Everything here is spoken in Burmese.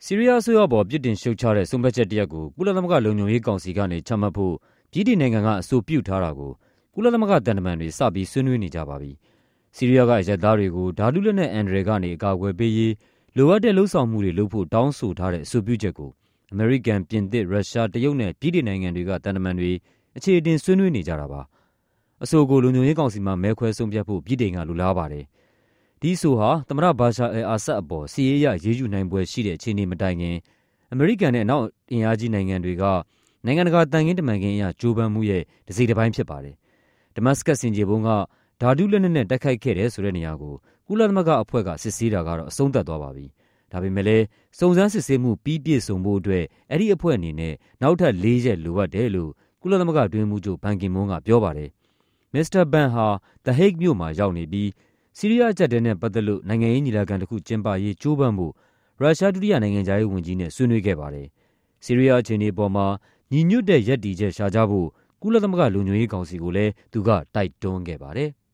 ဆီးရီးယားအစိုးရပေါ်ပြစ်တင်ရှုတ်ချတဲ့ဆုံးဖြတ်ချက်တစ်ရပ်ကိုကုလသမဂ္ဂလုံခြုံရေးကောင်စီကနေချမှတ်ဖို့ဗြိတိန်နိုင်ငံကအဆိုပြုထားတာကိုကုလသမဂ္ဂသံတမန်တွေစပြီးဆွေးနွေးနေကြပါပြီ။ဆီးရီးယားကအရက်သားတွေကိုဓာတုလက်နက်အန္တရာယ်ကနေအကာအကွယ်ပေးရေးလိုအပ်တဲ့လှုံ့ဆော်မှုတွေလုပ်ဖို့တောင်းဆိုထားတဲ့အဆိုပြုချက်ကိုအမေရိကန်၊ပြင်သစ်၊ရုရှား၊တရုတ်နဲ့ဗြိတိန်နိုင်ငံတွေကသံတမန်တွေအခြေအတင်ဆွေးနွေးနေကြတာပါ။အဆိုကိုလုံခြုံရေးကောင်စီမှာမဲခွဲဆုံးဖြတ်ဖို့ဗြိတိန်ကလိုလားပါတယ်။ဒီအဆိုဟာသမ္မတဘာရှာအယ်အာဆတ်အပေါ်စစ်ရေးအရအရေးယူနိုင်ဖွယ်ရှိတဲ့အခြေအနေမတိုင်ခင်အမေရိကန်နဲ့အနောက်အင်အားကြီးနိုင်ငံတွေကနိုင်ငံတကာသံခင်းတမန်ခင်းအရကြိုးပမ်းမှုရဲ့တစိတ်တစ်ပိုင်းဖြစ်ပါတယ်။ဒမတ်စကတ်ဆင်ခြေဖုံးကဓာတုလက်နက်နဲ့တိုက်ခိုက်ခဲ့တယ်ဆိုတဲ့နေရာကိုကုလသမဂ္ဂအဖွဲ့ကစစ်ဆေးတာကတော့အဆုံးသတ်သွားပါပြီ။ဒါပေမဲ့လည်းစုံစမ်းစစ်ဆေးမှုပြီးပြည့်စုံဖို့အတွက်အဲ့ဒီအဖွဲ့အနေနဲ့နောက်ထပ်၄ ရက်လိုအပ်တယ်လို့ကုလသမဂ္ဂအတွင်းရေးမှူးချုပ်ဘန်ကီမွန်းကပြောပါတယ်။မစ္စတာဘန်ဟာThe Hague မြို့မှာရောက်နေပြီးဆီးရီးယားအကျပ်အတည်းနဲ့ပတ်သက်လို့နိုင်ငံရေးညီလာခံတစ်ခုကျင်းပရေးကြိုးပမ်းဖို့ရုရှားဒုတိယနိုင်ငံခြားရေးဝန်ကြီးနဲ့ဆွေးနွေးခဲ့ပါတယ်။ဆီးရီးယားအခြေအနေပေါ်မှာညီညွတ်တဲ့ရပ်တည်ချက်ရှာကြဖို့ကုလသမဂ္ဂလုံခြုံရေးကောင်စီကိုလည်းသူကတိုက်တွန်းခဲ့ပါတယ်။